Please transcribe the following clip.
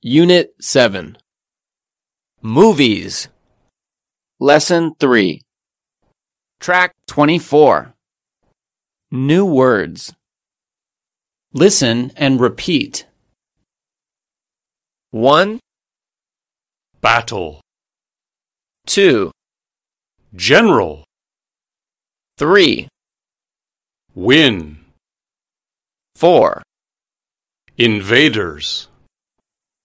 Unit 7. Movies. Lesson 3. Track 24. New words. Listen and repeat. 1, Battle. 2, General. 3, Win. 4, Invaders.